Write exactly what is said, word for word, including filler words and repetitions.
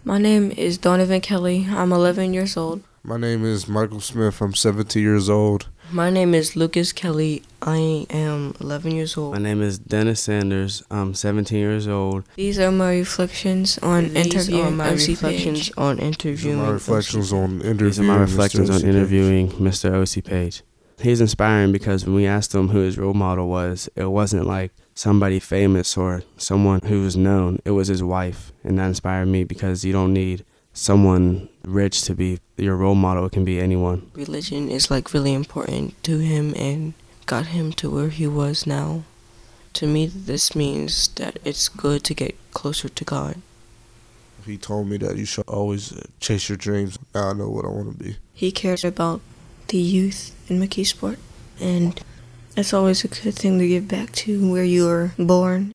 My name is Donovan Kelly. I'm eleven years old. My name is Michael Smith. I'm seventeen years old. My name is Lucas Kelly. I am eleven years old. My name is Dennis Sanders. I'm seventeen years old. These are my reflections on These interviewing are my O C reflections Page. on These are interviewing. my reflections O C. on interviewing. These are my reflections Mister on O C Page. interviewing Mister O C Page. He's inspiring because when we asked him who his role model was, it wasn't like somebody famous or someone who was known. It was his wife, and that inspired me because you don't need someone rich to be your role model. It can be anyone. Religion is like really important to him and got him to where he was now. To me, this means that it's good to get closer to God. He told me that you should always uh, chase your dreams. Now I know what I want to be. He cares about the youth in McKeesport, and it's always a good thing to give back to where you were born.